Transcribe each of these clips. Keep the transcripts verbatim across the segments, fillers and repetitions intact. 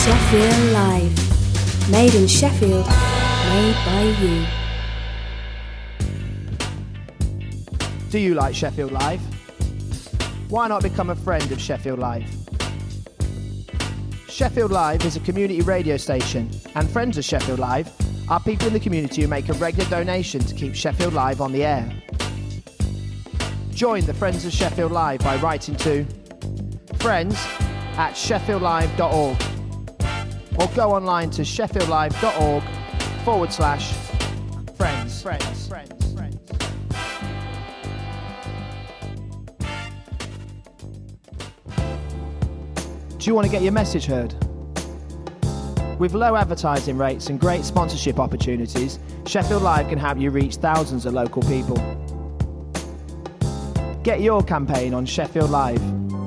Sheffield Live. Made in Sheffield, made by you. Do you like Sheffield Live? Why not become a friend of Sheffield Live? Sheffield Live is a community radio station, and friends of Sheffield Live are people in the community who make a regular donation to keep Sheffield Live on the air. Join the Friends of Sheffield Live by writing to friends at sheffield live dot org or go online to sheffield live dot org forward slash friends. Friends. Friends. Friends. Do you want to get your message heard? With low advertising rates and great sponsorship opportunities, Sheffield Live can help you reach thousands of local people. Get your campaign on Sheffield Live.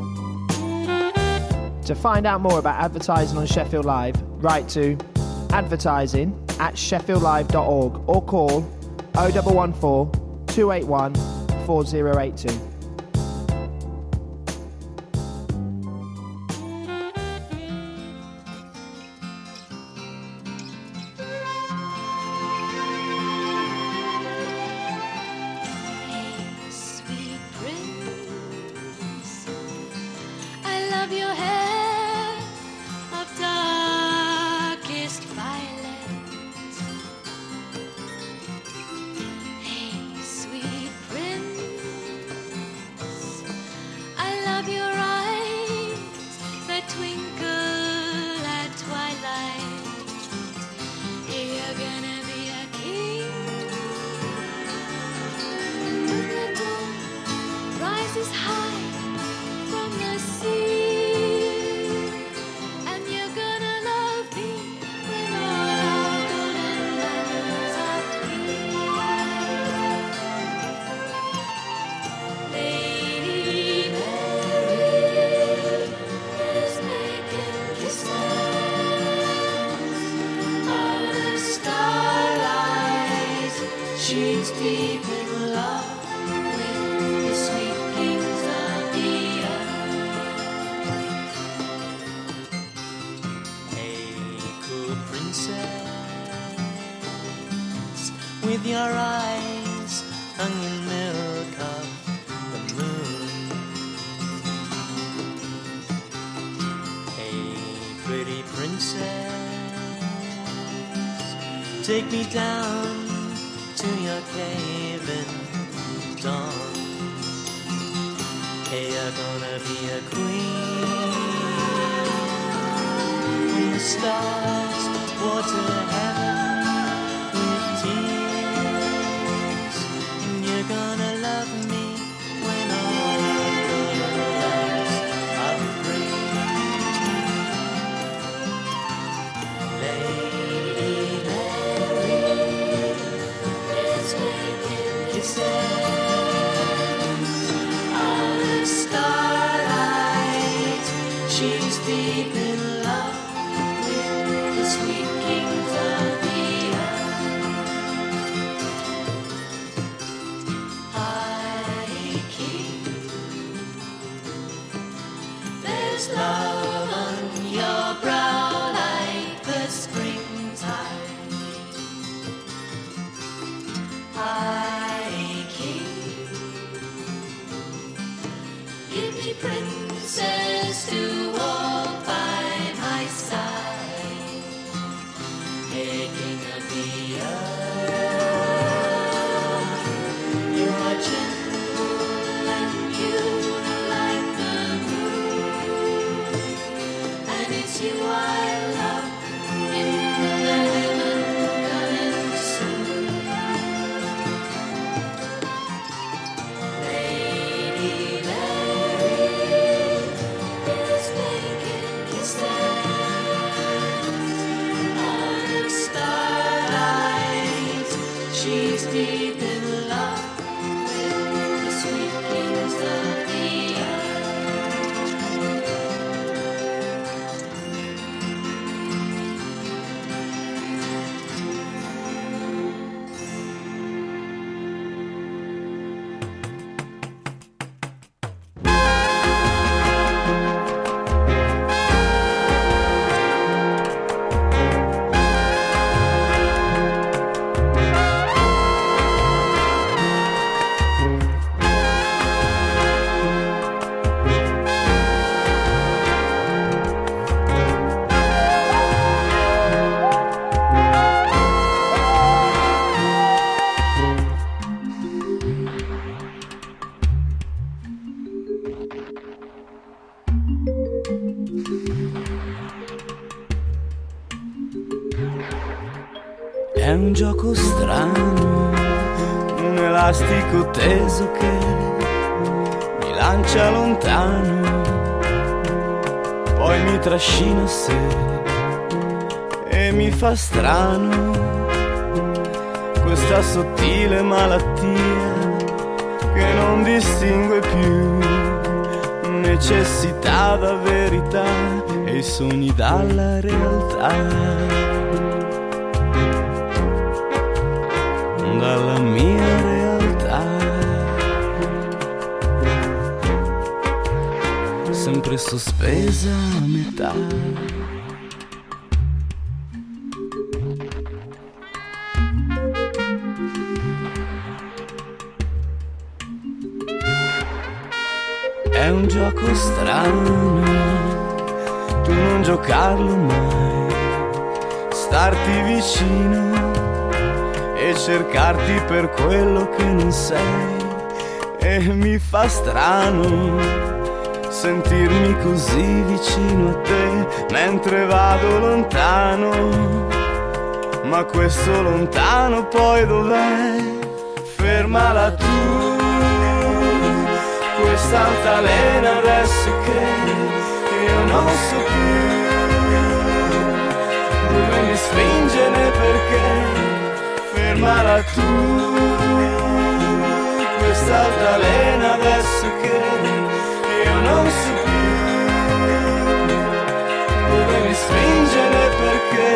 To find out more about advertising on Sheffield Live, write to advertising at sheffield live dot org or call oh one one four, two eight one, four oh eight two. With your eyes hung in milk of the moon. Hey, pretty princess, take me down to your cave in dawn. Hey, you're gonna be a queen when the stars water heaven with tears. You're gonna love me when all the lands are free. Lady Mary is making kisses out of starlight. She's deep in love with the sweet kings of the earth. Love on your brow like the springtime. High King, give me princess to walk by my side. Hey, King of the earth, you are gentle and you like the moon. It's you I love in the heaven coming soon. Lady Mary is making kisses out of starlight. She's deep in love with the sweet kings of the earth. È un gioco strano, un elastico teso che mi lancia lontano, poi mi trascina a sé e mi fa strano questa sottile malattia che non distingue più necessità da verità e i sogni dalla realtà. Dalla mia realtà, sempre sospesa a metà. È un gioco strano, tu non giocarlo mai, starti vicino e cercarti per quello che non sei. E mi fa strano sentirmi così vicino a te mentre vado lontano, ma questo lontano poi dov'è? Fermala tu, questa altalena adesso che io non so più dove mi spinge né perché. Fermala tu, questa altalena adesso che io non so più dove mi spinge né perché.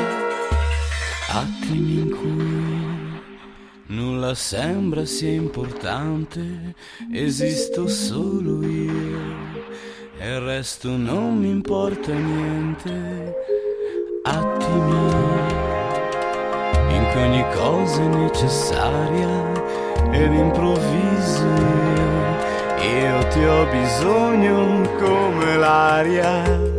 Attimi in cui nulla sembra sia importante, esisto solo io e il resto non mi importa niente. Attimi in cui ogni cosa è necessaria ed improvviso io, io ti ho bisogno come l'aria.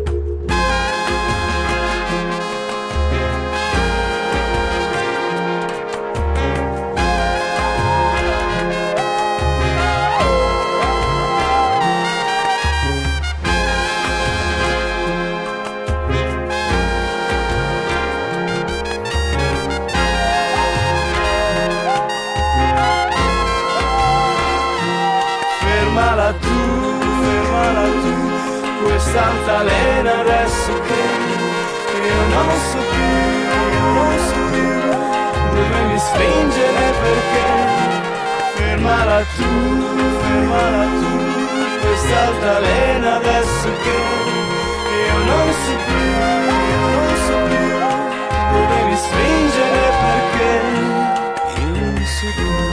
Fermala tu, fermala tu, questa altalena adesso che io non so più, io non so più dove mi spinge né perché. Fermala tu, fermala tu, questa altalena adesso che io non so più, io non so più dove mi spinge né perché. Io non so più.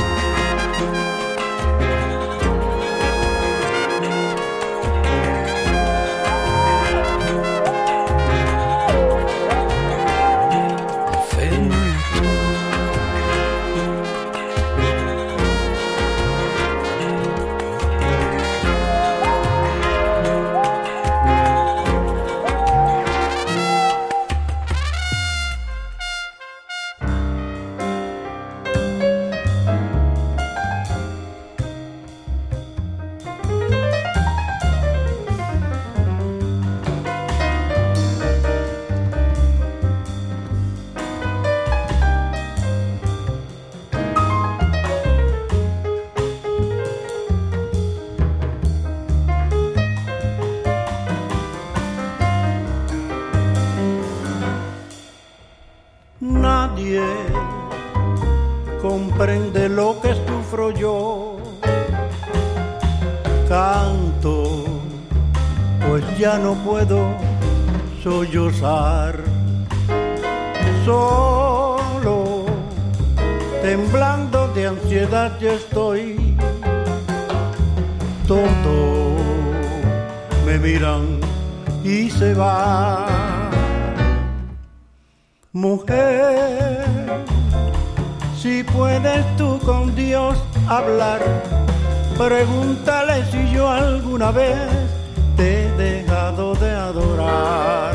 Nadie comprende lo que sufro yo. Canto, pues ya no puedo sollozar. Solo, temblando de ansiedad yo estoy. Todos me miran y se van. Mujer, si puedes tú con Dios hablar, pregúntale si yo alguna vez te he dejado de adorar.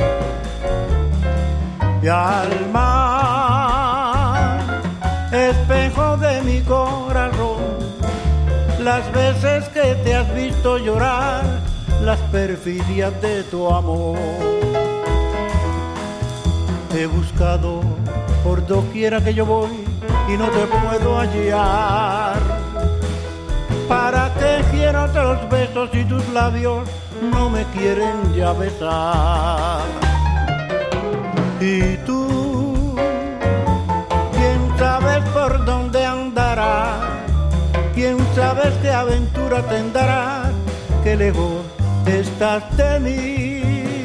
Y al mar, espejo de mi corazón, las veces que te has visto llorar, las perfidias de tu amor. He buscado por doquiera que yo voy y no te puedo hallar. ¿Para qué quiero otros besos si tus labios no me quieren ya besar? Y tú, quién sabe por dónde andarás, quién sabe qué aventura tendrás, que lejos estás de mí.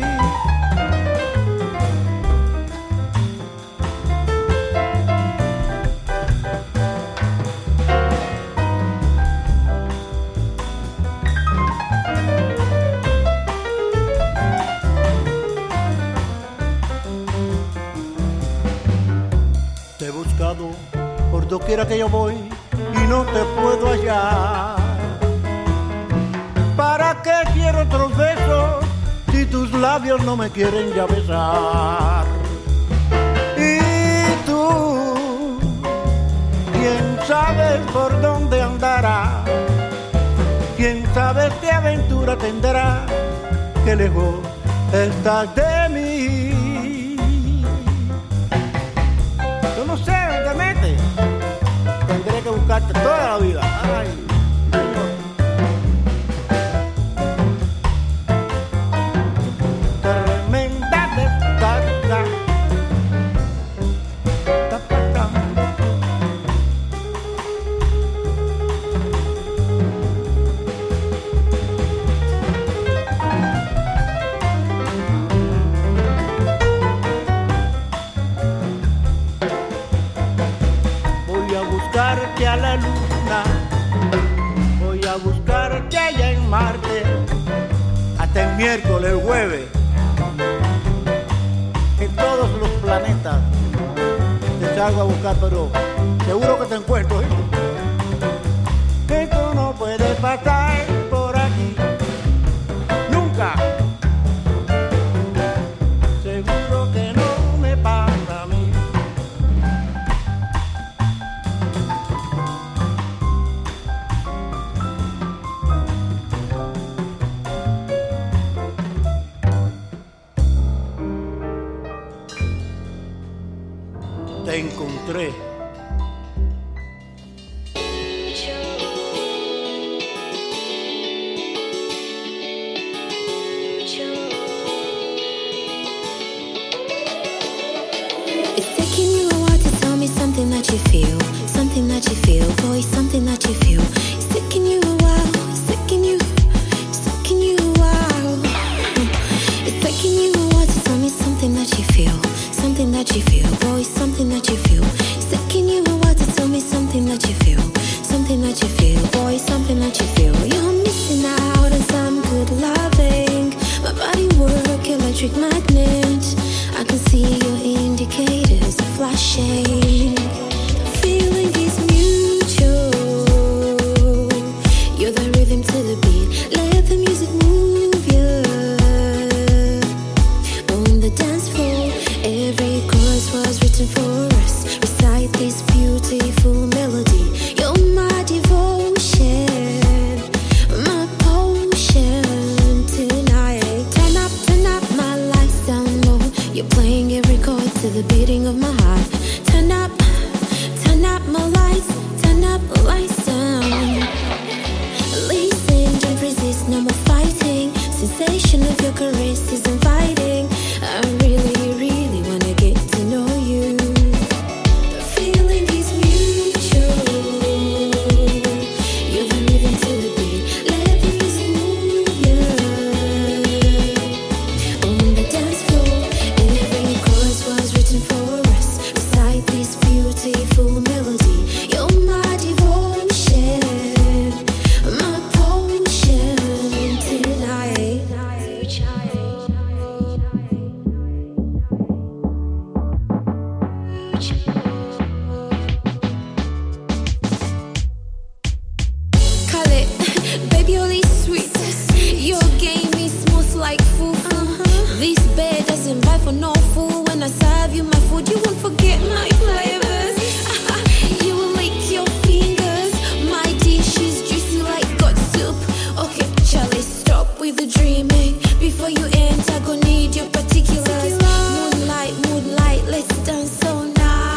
Por doquiera que yo voy y no te puedo hallar. ¿Para qué quiero otros besos si tus labios no me quieren ya besar? Y tú, quién sabe por dónde andará, quién sabe qué aventura tendrá, que lejos estás de mí. No sé, te metes. Tendré que buscarte toda la vida. Ay, Señor. Tremenda descarga. Está pasando. A la luna, voy a buscarte allá en Marte, hasta el miércoles, el jueves, en todos los planetas te salgo a buscar, pero seguro que te encuentro, ¿eh? Que tú no puedes pasar por aquí, nunca, seguro que no me pasa a mí. Te encontré. It's taking you a while to tell me something that you feel, something that you feel, boy, something that you feel. It's taking you a while, it's taking you, it's taking you a while. It's taking you a while to tell me something that you feel, something that you feel, boy, something that you feel. It's taking you a while to tell me something that you feel, something that you feel, boy, something that you feel. You're missing out on some good loving. My body work, electric magnet. I can see your indicators are flashing. The feeling is mutual. You're the rhythm to the beat. Let the music move you on the dance floor. Every chorus was written for us. Recite this beautiful melody. You're my devotion, my potion tonight. Turn up, turn up, my lights down low. You're playing every chord to the beating of my heart. Turn up, turn up my lights, turn up the lights down. Listen, don't resist, no more fighting. Sensation of your caress is inviting. I really, really wanna get to know you. The feeling is mutual. You're the rhythm to the beat. Let the music move you on the dance floor. Every chorus was written for us. Recite this beautiful melody. You're my devotion, my potion tonight. Call it, baby, all these sweets. Your game is smooth like fufu. This bed doesn't buy for no fool. When I serve you my food, you won't forget my flavors. You will lick your fingers. My dish is juicy like God soup. Okay, Charlie, stop with the dreaming. Before you enter, go need your particulars. Moonlight, moonlight, let's dance all night.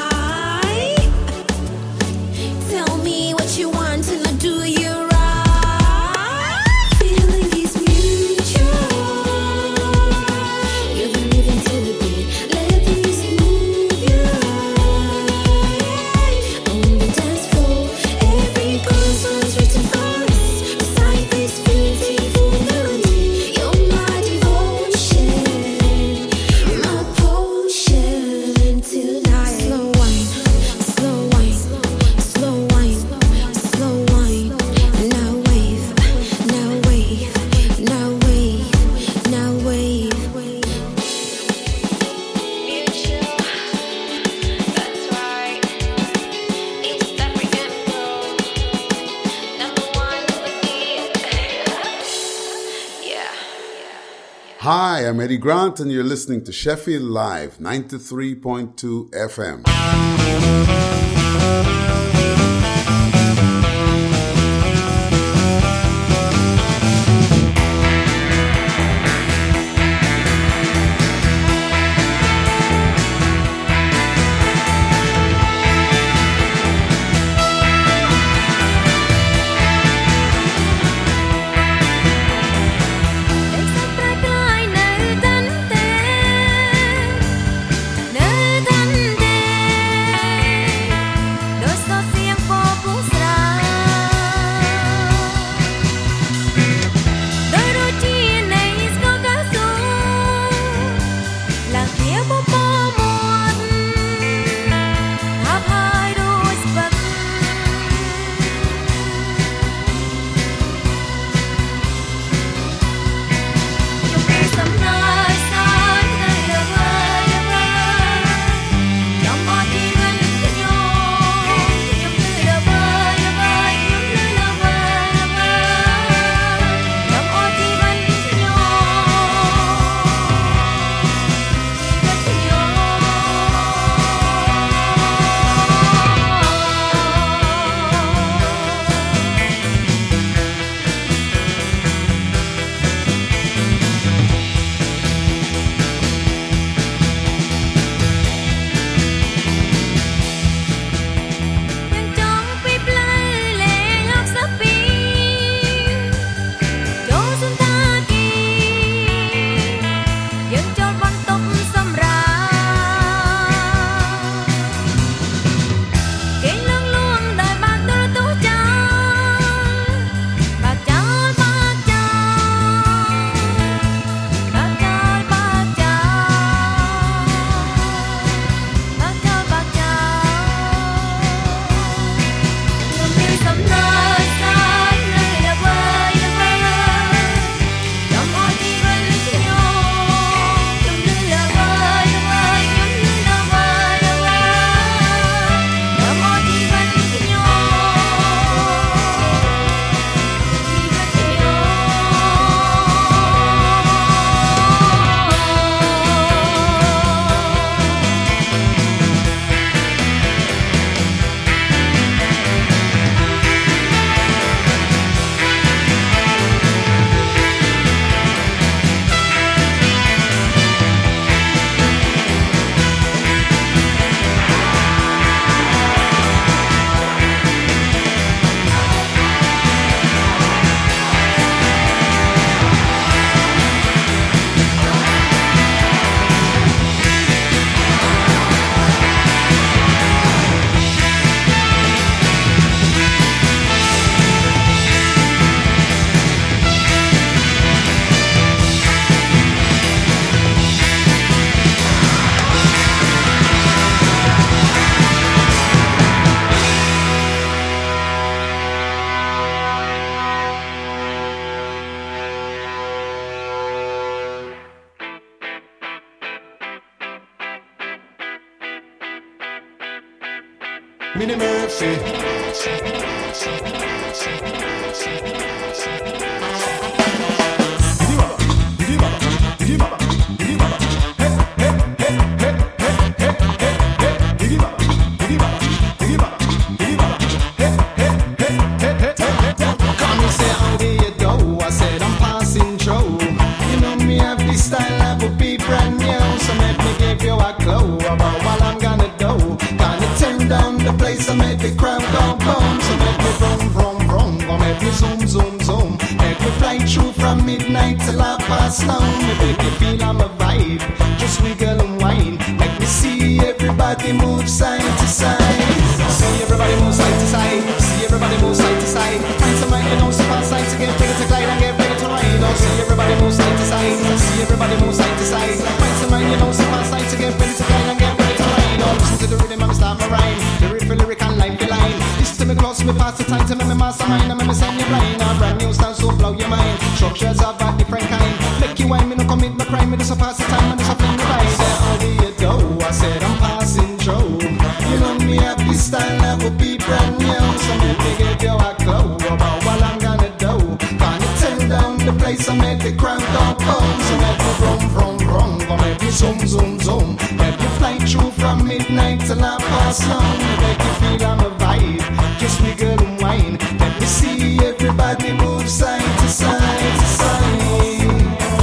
Hi, I'm Eddie Grant, and you're listening to Sheffield Live, ninety-three point two F M. Minnie Murphy. I make the crowd go boom. So make me vroom, vroom, vroom. Or make me zoom, zoom, zoom. Make me fly through from midnight till half past nine. Me make you feel I'm a vibe. Just wiggle and whine. Make me see everybody move side to side. See everybody move side to side. See everybody move side to side. Find somebody you know, so far side to get ready to glide and get ready to ride. Oh, see everybody move side to side. See everybody move side to side. Find somebody you know, so far side to get ready to glide and get ready to ride. Oh, listen to the rhythm and start my rhyme. The lyric and line for line. Listen to me close, me pass the time to me, me mastermind. And me send you blind. A brand new style so blow your mind. Structures of a different kind. Make you wine, me no commit no crime. Me just a pass the time and just a fling the ride. How do you go? I said I'm passing through. You know me have this style never be brand new. So make me give you a clue about what I'm gonna do. Gonna turn down the place and make the crowd go boom. So make me vroom vroom. me zoom, zoom, zoom. Let me fly through from midnight till I pass long. Make you feel I'm a vibe, just wiggle and wine. Let me see everybody move side to side to side.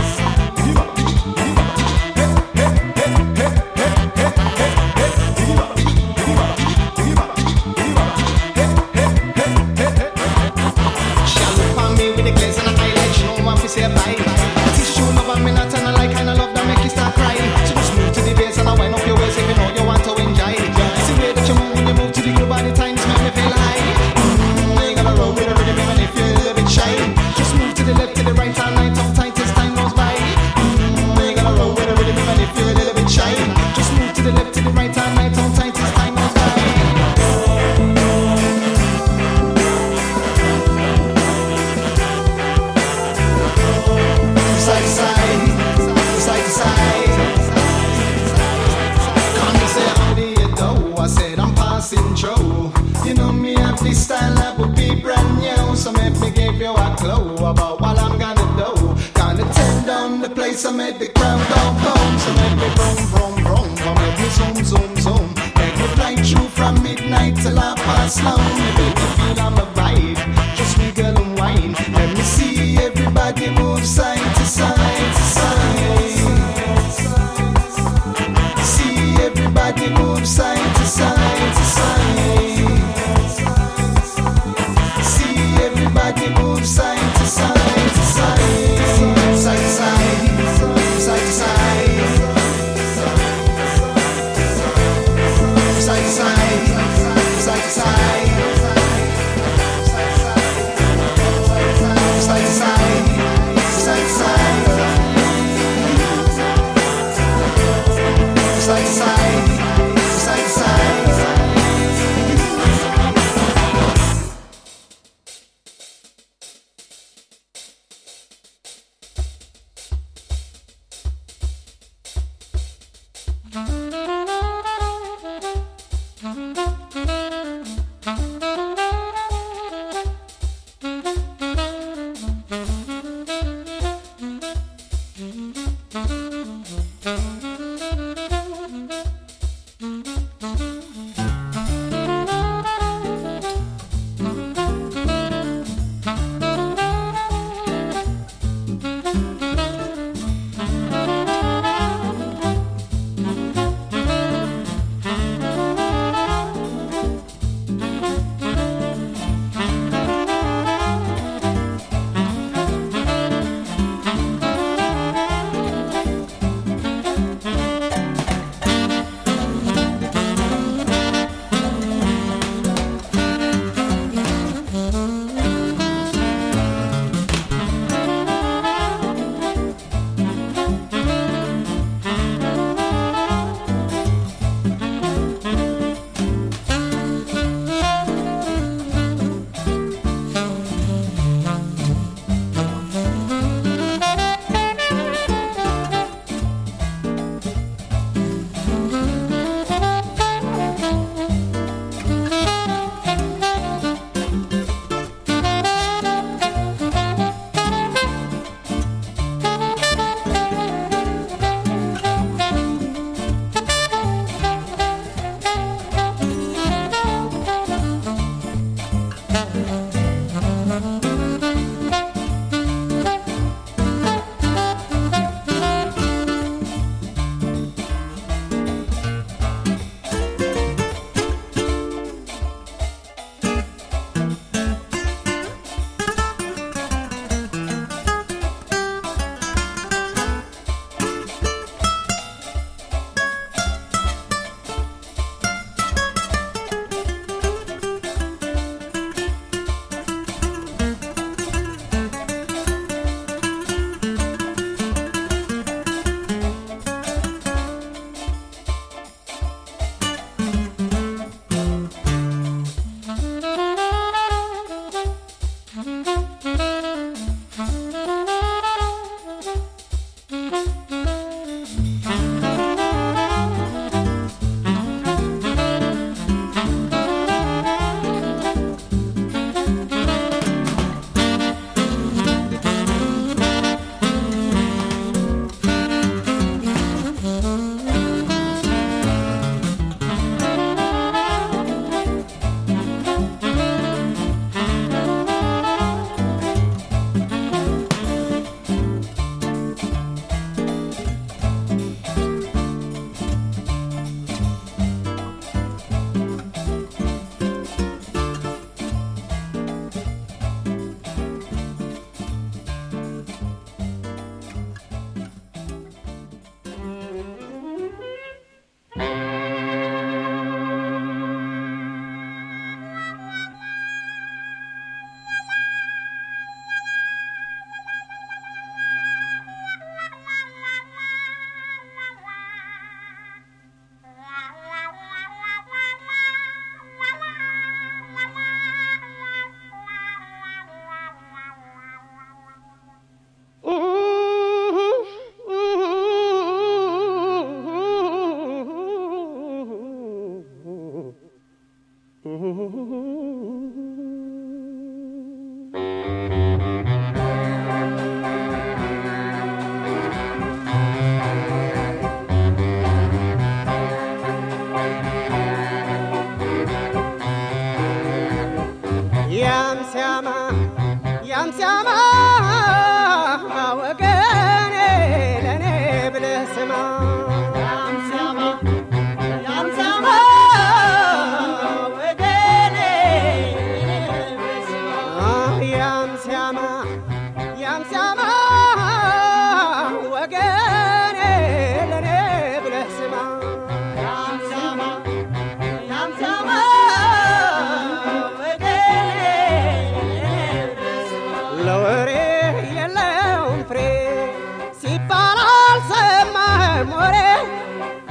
Say bye. This show love and me not and I like kind of love that make you start crying. So just move to the bass and I wind up your waist if you know you want to enjoy. See the way that you move when you move to the groove all the time to make me feel high. Mm, you gotta roll with the rhythm even if you're a little bit shy. Just move to the left to the right all night all tight as time goes by. Mm, you gotta roll with the rhythm even if you're a little bit shy. Just move to the left to the right all night all tight as time goes by. Side to side, side to side. Come and say how do you do? I said I'm passing through. You know me have this style that would be brand new. So make me give you a clue about what I'm gonna do. Gonna turn down the place and make the crowd go boom. So make me vroom, vroom, vroom. Come make me zoom, zoom, zoom. Make me fly through from midnight till I pass long. Make me feel I'm a vibe, just wiggle and wine. Let me see everybody move side to side to side. See everybody move side to side to side. See everybody move side to side to side. Side to side, side to side. Side to side, side to side.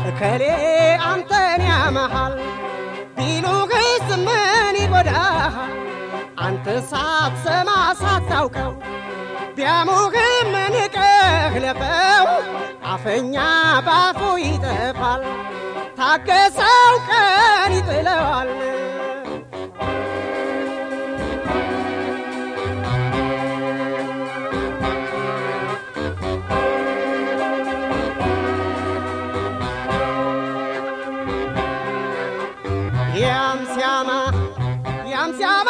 እከሌ አንተን ያመሃል ቢሉህስ ምን ይጎዳሃል አንተ ሳትሰማ ሳታውቀው ቢያሙህም ንቀህ ለፈው አፈኛ ባፉ ይጠፋል ታገሰው ቀን ይጥለዋል ያም ሲያማ ያም ሲያማ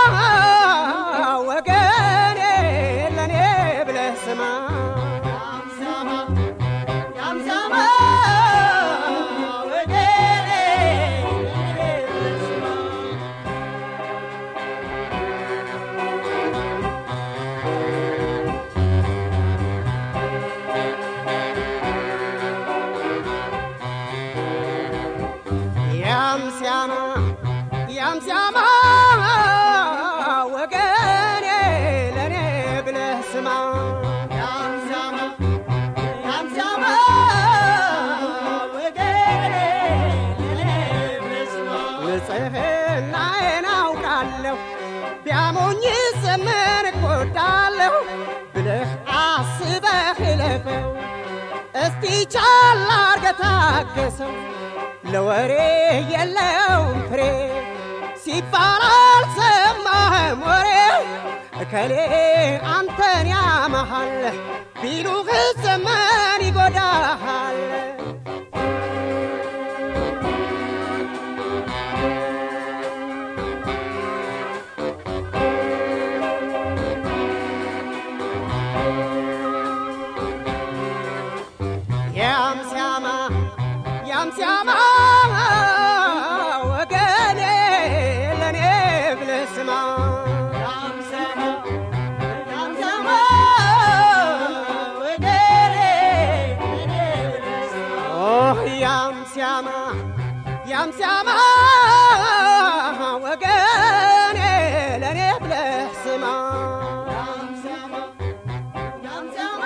ወገኔ ለኔ ብለህ ስማ ያም ሲያማ ያም ሲያማ ወገኔ ለኔ ብለህ ስማ ያም ሲያማ ያም ሲያማ ወገኔ ለኔ ብለህ ስማ ያም ሲያማ ያም ሲያማ ወገኔ ለኔ ብለህ ስማ ንጽሕናዬን አውቃለሁ ቢያሞኝስ ምን እጎዳለሁ ብለህ አስበህ እለፈው እስቲ ቻል አድርገህ ታገሰው ለወሬ የለውም ፍሬ ሲባል አልሰማህም ወሬ እከሌ አንተን ያመሃል ቢሉህስ ምን ይጎዳሃል ያም ሲያማ ያም ሲያማ ወገኔ ለኔ ብለህ ስማ ያም ሲያማ ያም ሲያማ ወገኔ ለኔ ብለህ ስማ ኦህ ያም ሲያማ ያም ሲያማ ወገኔ ለኔ ብለህ ስማ ያም ሲያማ ያም ሲያማ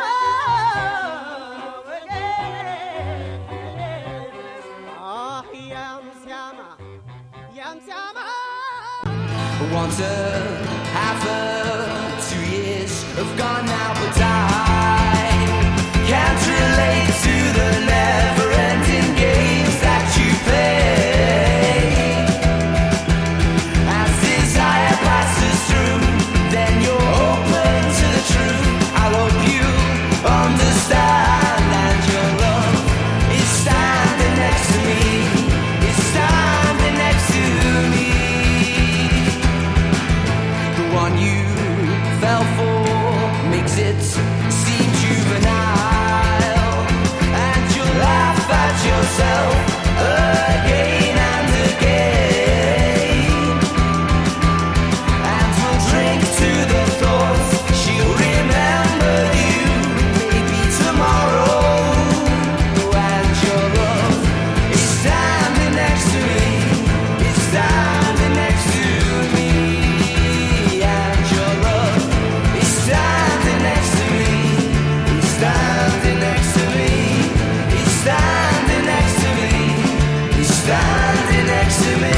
Once a half a two years have gone now, but I can't relate to the never-ending games that you play. As desire passes through, then you're open to the truth. I hope you understand, and your love is standing next to me. It's standing next to me. One you fell for makes it seem juvenile, and you laugh at yourself again and again, and we'll drink to the thoughts she'll remember you maybe tomorrow, and your love is standing next to me, it's standing next to me. Standing next to me, he's standing next to me, he's standing next to me, he's standing next to me.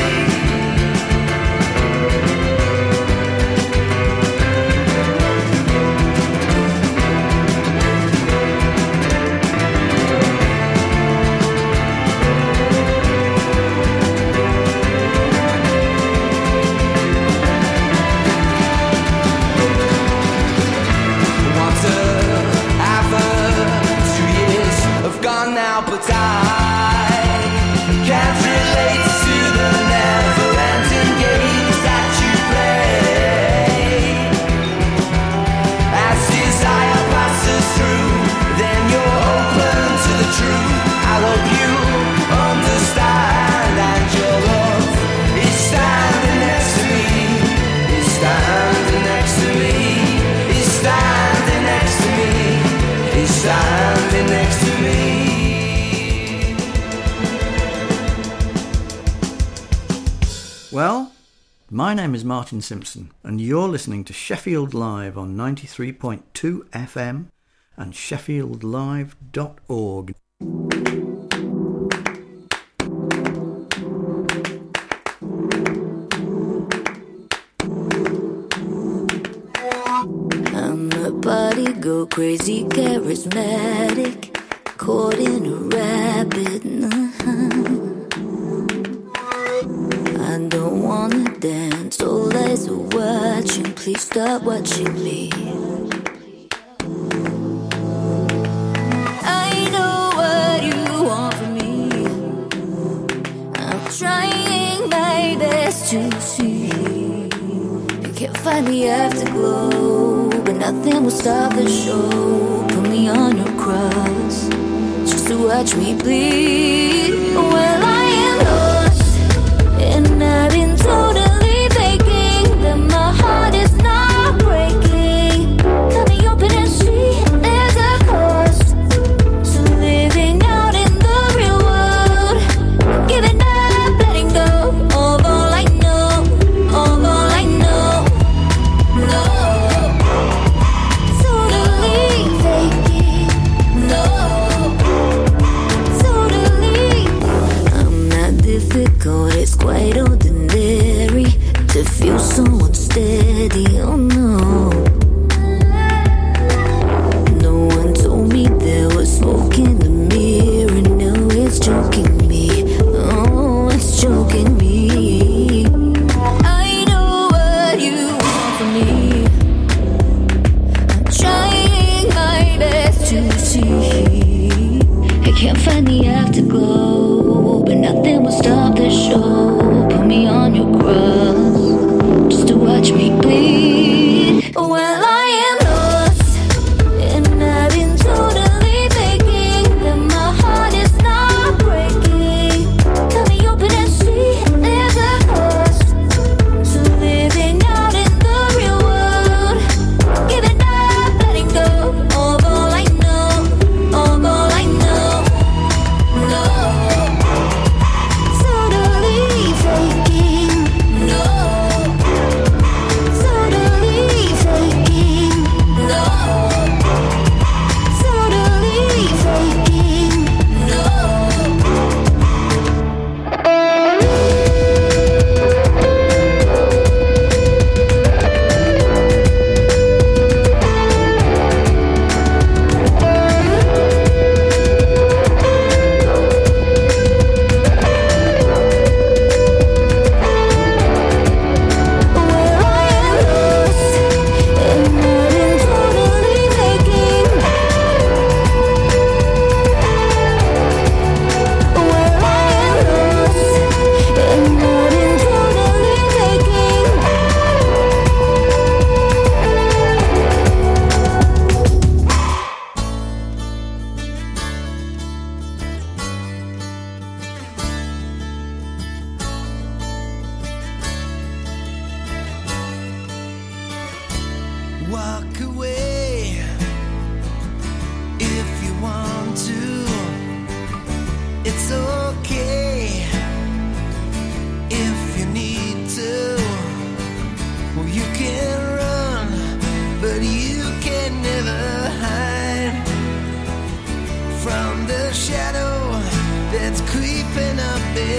Gone now, but I can't relate to the never-ending games that you play. As desire passes through, then you're open to the truth. I hope you understand, and your love is standing next to me. It's standing next to me. It's standing next to me. It's standing next to me. Well, my name is Martin Simpson, and you're listening to Sheffield Live on ninety-three point two F M and sheffield live dot org. you're crazy charismatic, caught in a rabbit. I don't wanna dance, all eyes are watching. Please stop watching me. I know what you want from me. I'm trying my best to see. You can't find the afterglow, but nothing will stop the show. Put me on your cross, just to watch me bleed. Well, I am lost, and I've been totally faking that my heart is not breaking. Cut me open and see there's a cost to living out in the real world. Giving up, letting go of all I know, of all I know. No, totally faking. No, totally. I'm not difficult, it's quite ordinary to feel someone steady. Oh no, no one told me there was smoke in the mirror. No, it's choking me. Oh, it's choking me. I know what you want from me. I'm trying my best to see. I can't find the afterglow, but nothing will stop the show. Put me on your cross, just to watch me bleed. Well, I am lost, and I've been totally faking that my heart is not breaking. Cut me open and see there's a cost to living out in the real world. Giving up, letting go of all I know, of all I know. No, totally faking. No, totally faking. No, totally faking. No. Walk away if you want to. It's okay if you need to. Well, you can run, but you can never hide from the shadow that's creeping up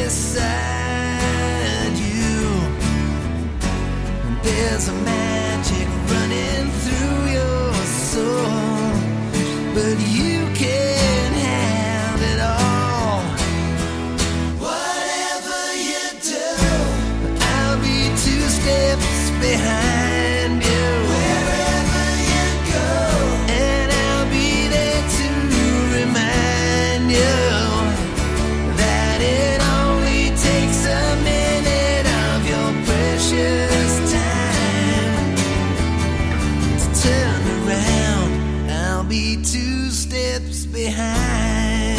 beside you. There's a magic running through your soul, but you can have it all. Whatever you do, I'll be two steps behind you. Wherever you go, and I'll be there to remind you that it only takes a minute of your precious time to turn around. I'll be two steps behind.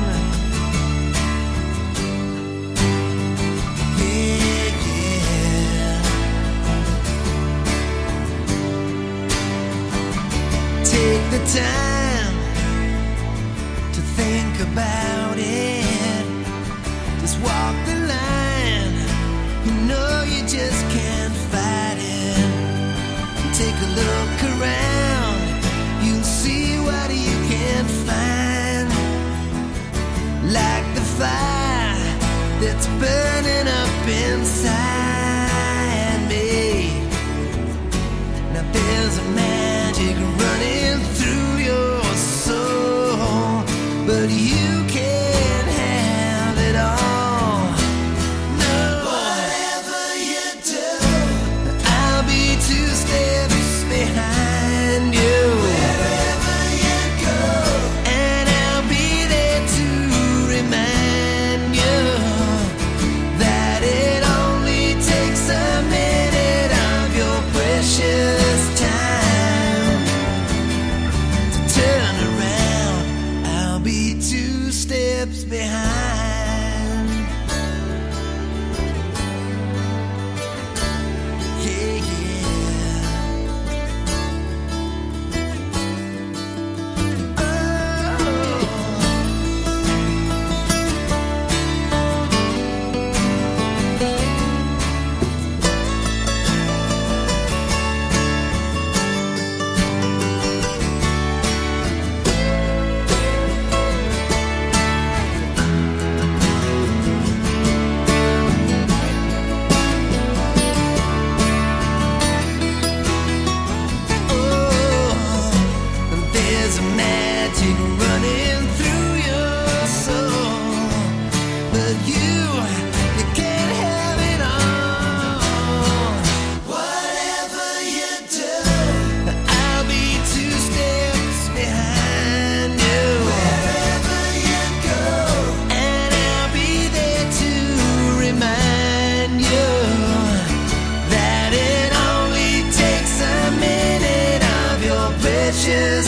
Yeah, yeah. Take the time to think about it. Just walk the line. You know you just can't fight it. Take a look around. You'll see what you can find. Like the fire that's burning up inside me. Now there's a magic running through steps behind. Yeah, yeah. There's a magic running through your soul, but you, you can't have it all. Whatever you do, I'll be two steps behind you. Wherever you go, and I'll be there to remind you that it only takes a minute of your precious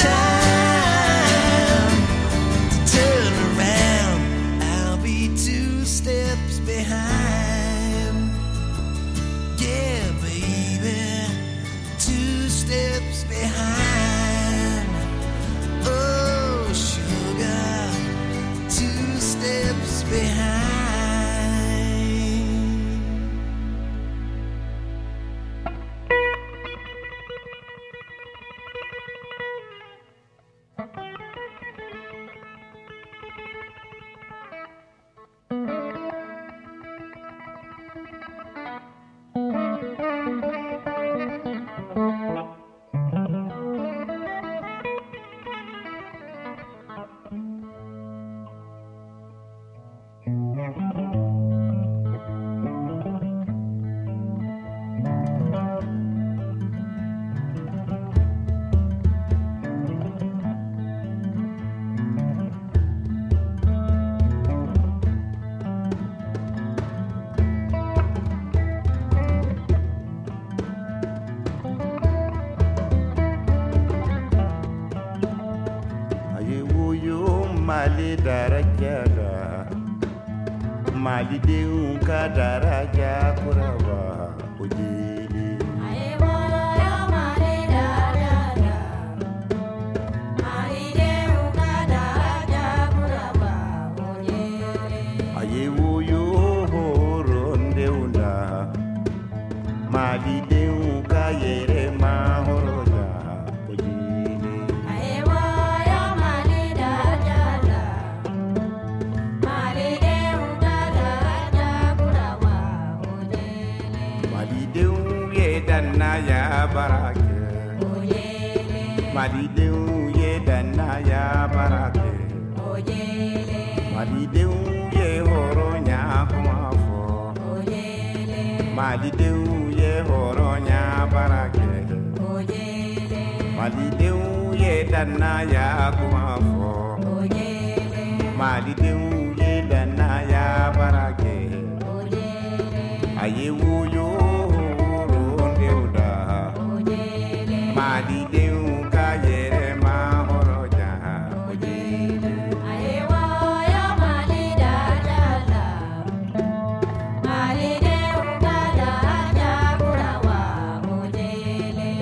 time to turn around. I'll be two steps behind. Yeah, baby, two steps behind. Oh, sugar, two steps behind. Mali darajada, Mali deunka daraja kuraba ujili. Ayewo horonde una, Mali deunka yere mahoroja ujili. Ya barake, Malideu ye dana ya barake, Malideu ye horonya kumafo, Malideu ye horonya barake, Malideu ye dana ya kumafo, Malideu ye dana ya barake, ayewu yo. Mali deu ka yere ma horoja ojile. Ayewa ya mali da jala, Mali deu ka da ja kurawa ojile.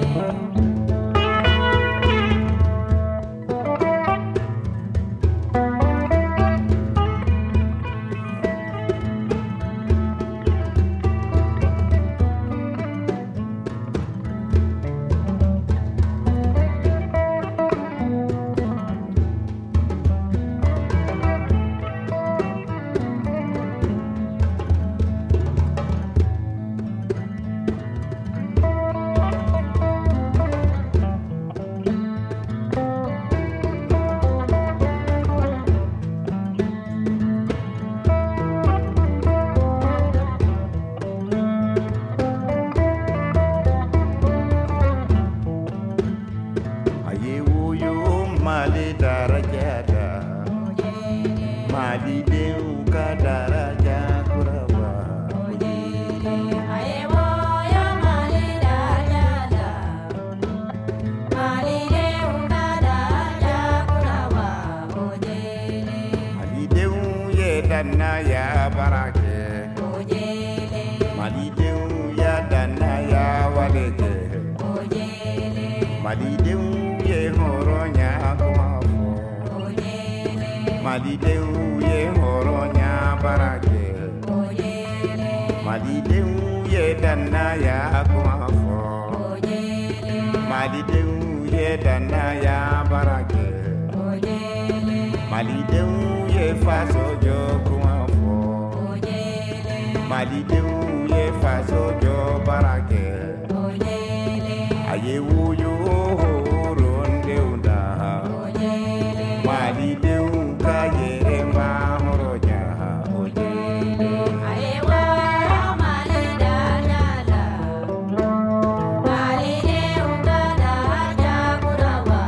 dana ya barake Malideu ya dana ya waleke Malideu ye horonya kumafo Malideu ye horonya barake Malideu ye dana ya kumafo Malideu ye dana ya barake Malideu ye faso jo kumafo Malideu ye faso jo barake Aye wuyo ronde unda Malideu kaye ma horoja Aye wa malida nyala Malideu kada jakurawa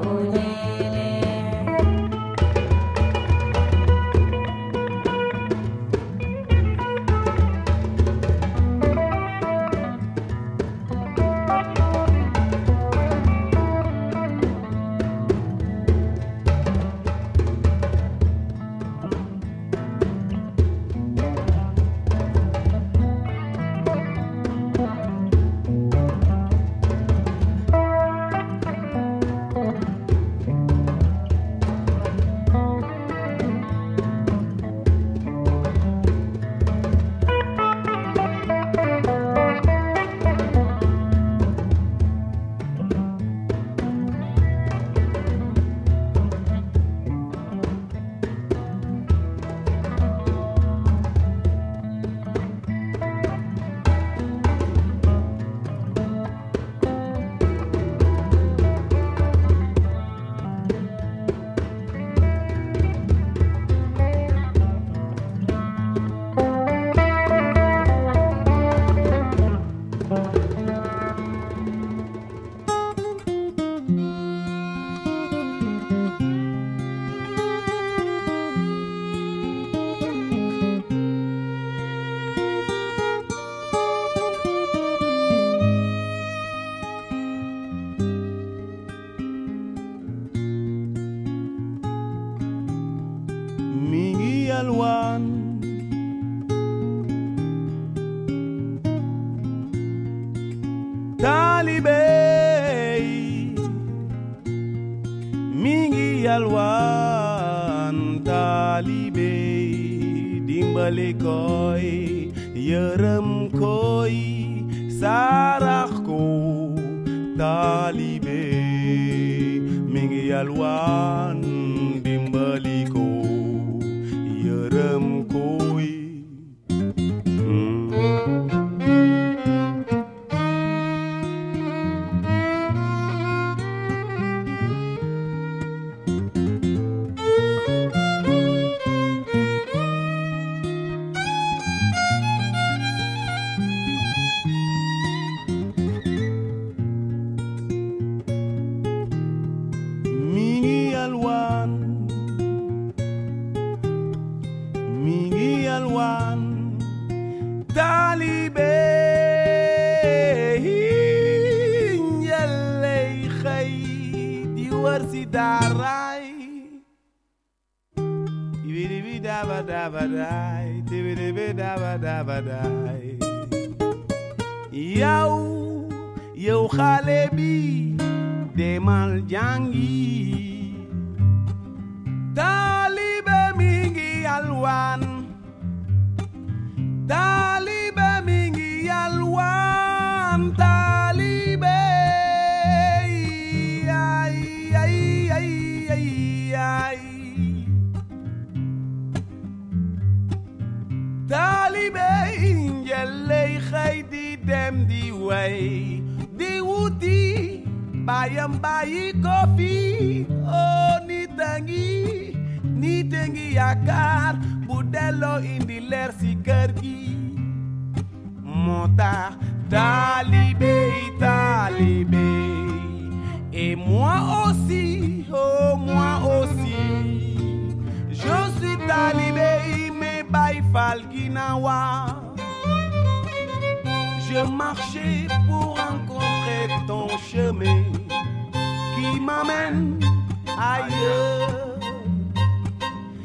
Je marchais pour rencontrer ton chemin qui m'amène ailleurs.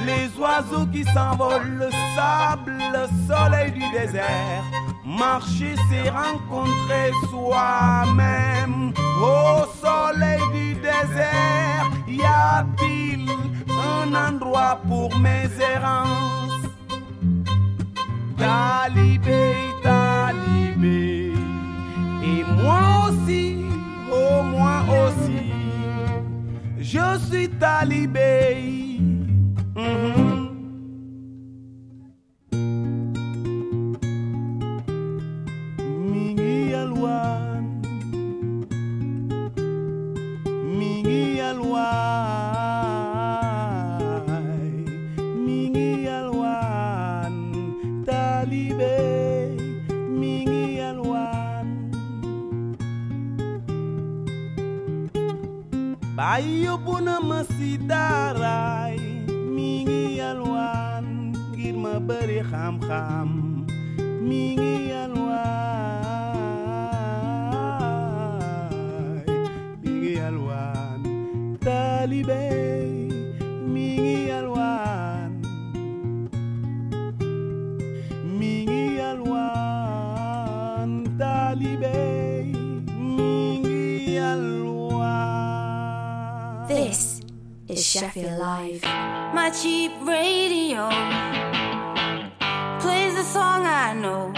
les oiseaux qui s'envolent, le sable, le soleil du désert. Marcher, c'est rencontrer soi-même. Au soleil du désert, y a-t-il un endroit pour mes errances? Talibé, talibé, et moi aussi, oh moi aussi, je suis talibé. Mm-hmm. Mingi alwan, mingi alwan, mingi alwan, talibé, mingi alwan. Bayo buna masidaray, mingi alwan, ngir ma bari xam-xam, mingi alwan, mingi alwan, talibé, mingi alwan, mingi alwan, talibé, mingi alwan. This is Sheffield Live. My cheap radio plays a song I know,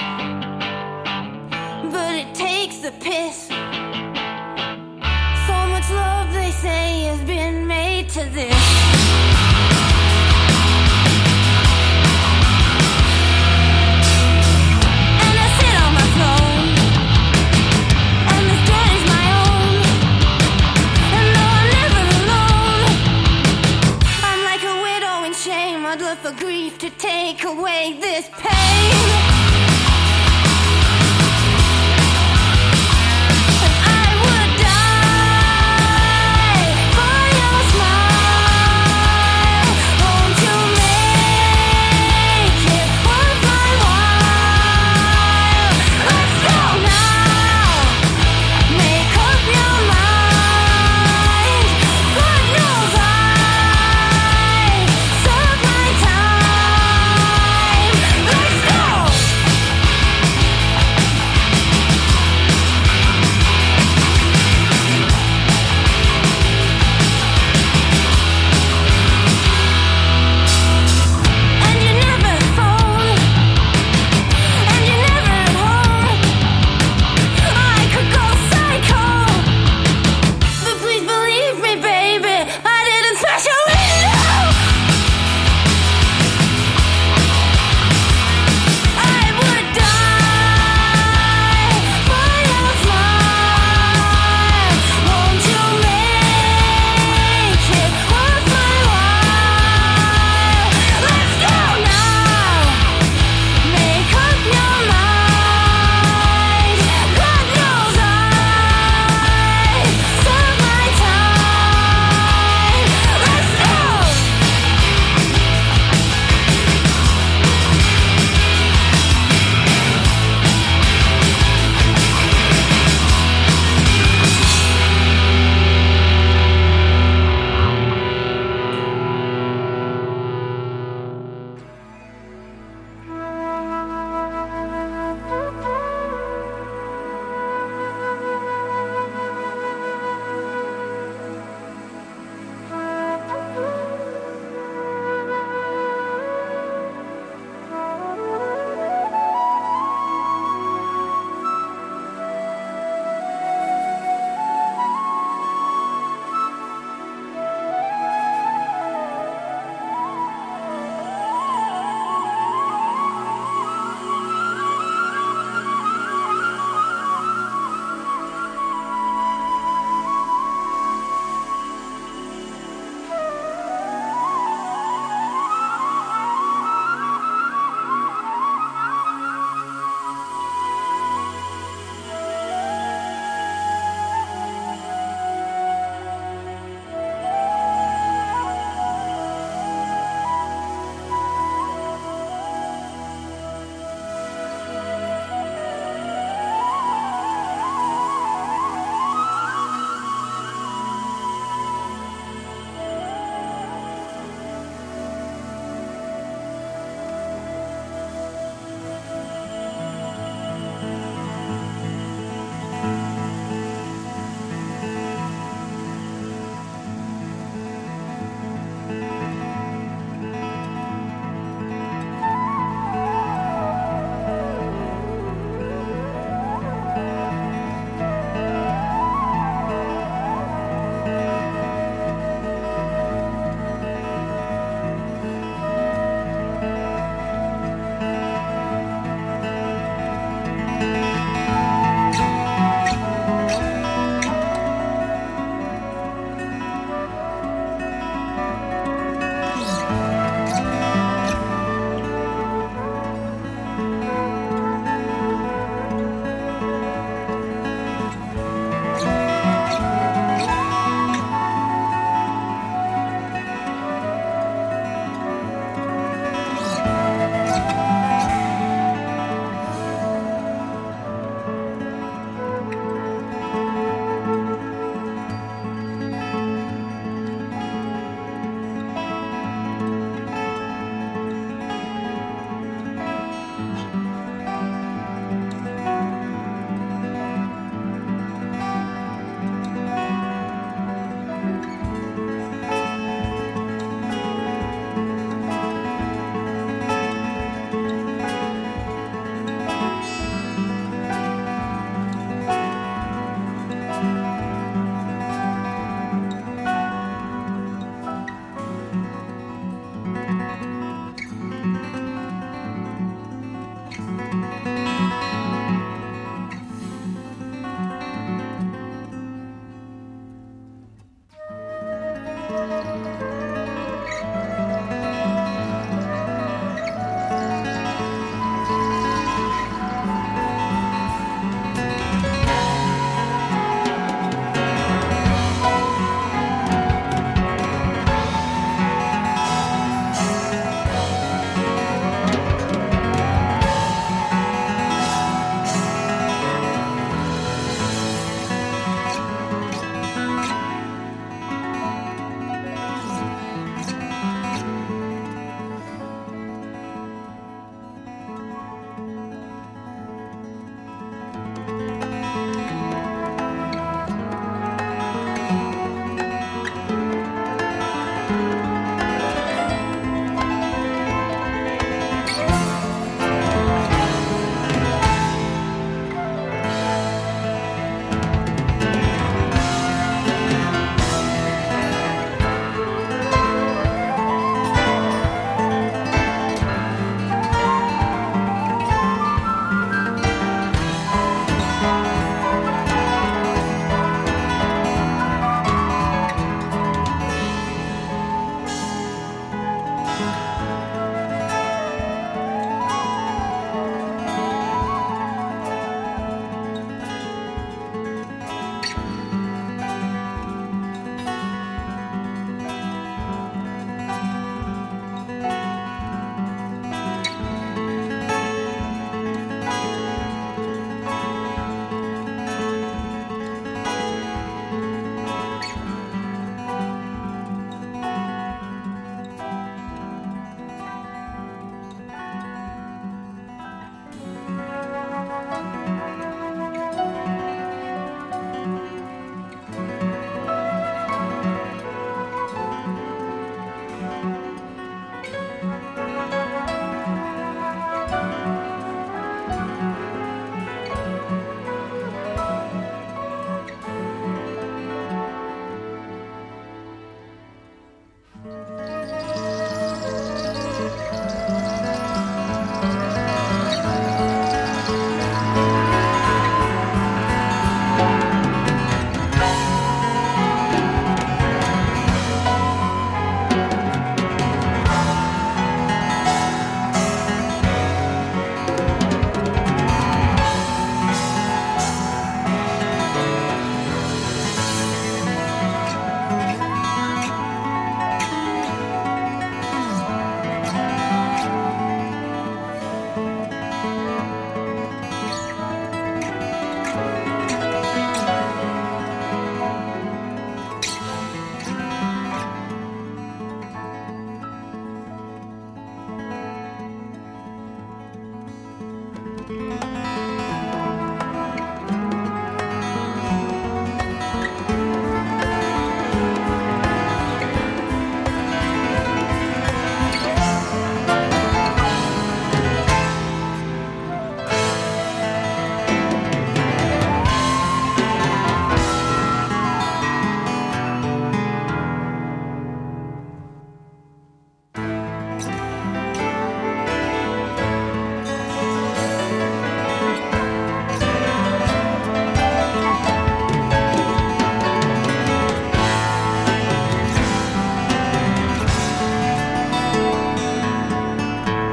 but it takes the piss. So much love they say has been made to this. And I sit on my throne, and this bed is my own. And though I'm never alone, I'm like a widow in shame. I'd look for grief to take away this pain.